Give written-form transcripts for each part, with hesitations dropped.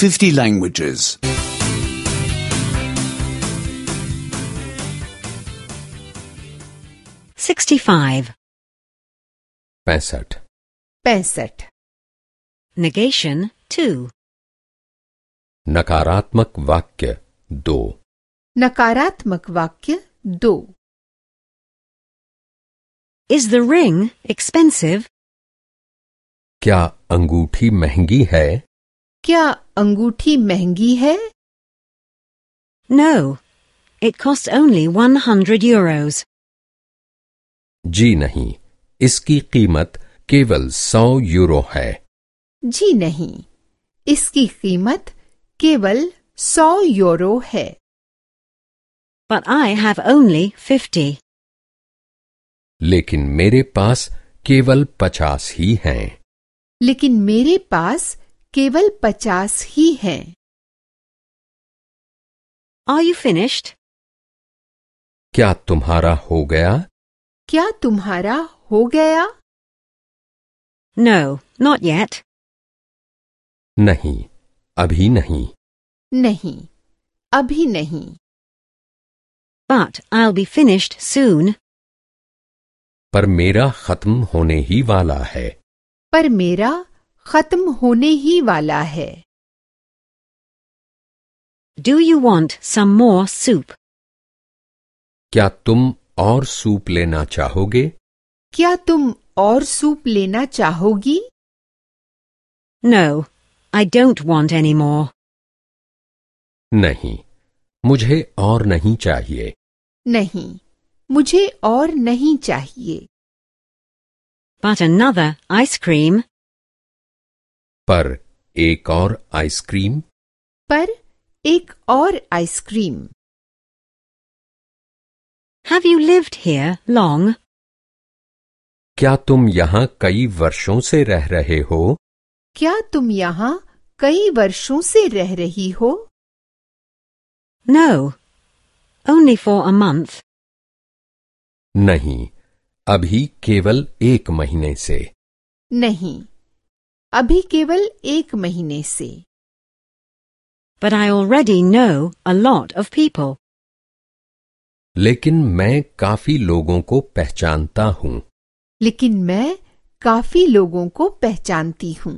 50 languages. 65. 65. 65. Negation 2. नकारात्मक वाक्य 2. नकारात्मक वाक्य 2. Is the ring expensive? क्या अंगूठी महंगी है? क्या अंगूठी महंगी है? No. It costs only 100 euros. जी नहीं, इसकी कीमत केवल 100 यूरो है. जी नहीं, इसकी कीमत केवल 100 यूरो है. But I have only 50. लेकिन मेरे पास केवल 50 ही हैं. लेकिन मेरे पास केवल 50 ही हैं. Are you finished? क्या तुम्हारा हो गया? क्या तुम्हारा हो गया? No, not yet. नहीं, अभी नहीं. नहीं, अभी नहीं. But I'll be finished soon. पर मेरा खत्म होने ही वाला है. पर मेरा खत्म होने ही वाला है. Do you want some more soup? क्या तुम और सूप लेना चाहोगे? क्या तुम और सूप लेना चाहोगी? No, I don't want any more. नहीं, मुझे और नहीं चाहिए. नहीं, मुझे और नहीं चाहिए. But another ice cream. पर एक और आइसक्रीम. पर एक और ice cream. Have you lived here long? क्या तुम यहाँ कई वर्षों से रह रहे हो? क्या तुम यहाँ कई वर्षों से रह रही हो? No, only for a month. नहीं, अभी केवल 1 महीने से. नहीं, अभी केवल 1 महीने से. But I already know a lot of people. लेकिन मैं काफी लोगों को पहचानता हूँ. लेकिन मैं काफी लोगों को पहचानती हूँ.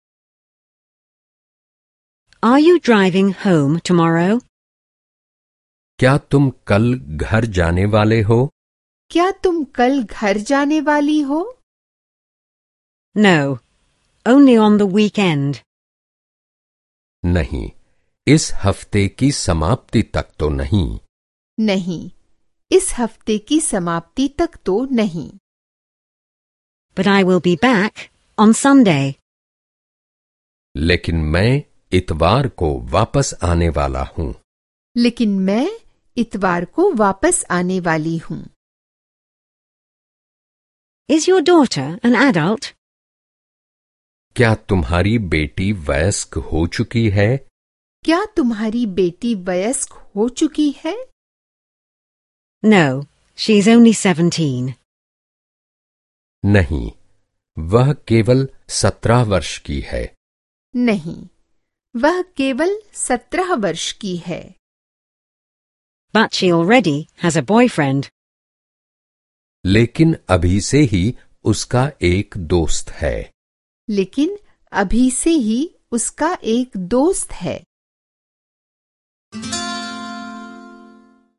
Are you driving home tomorrow? क्या तुम कल घर जाने वाले हो? क्या तुम कल घर जाने वाली हो? No, only on the weekend. नहीं, इस हफ्ते की समाप्ति तक तो नहीं. नहीं, इस हफ्ते की समाप्ति तक तो नहीं. But I will be back on Sunday. लेकिन मैं इतवार को वापस आने वाला हूँ. लेकिन मैं इतवार को वापस आने वाली हूँ. Is your daughter an adult? क्या तुम्हारी बेटी वयस्क हो चुकी है? क्या तुम्हारी बेटी वयस्क हो चुकी है? No, she's only 17. नहीं, वह केवल 17 वर्ष की है. नहीं, वह केवल 17 वर्ष की है. But she already has a boyfriend. लेकिन अभी से ही उसका एक दोस्त है. लेकिन अभी से ही उसका एक दोस्त है.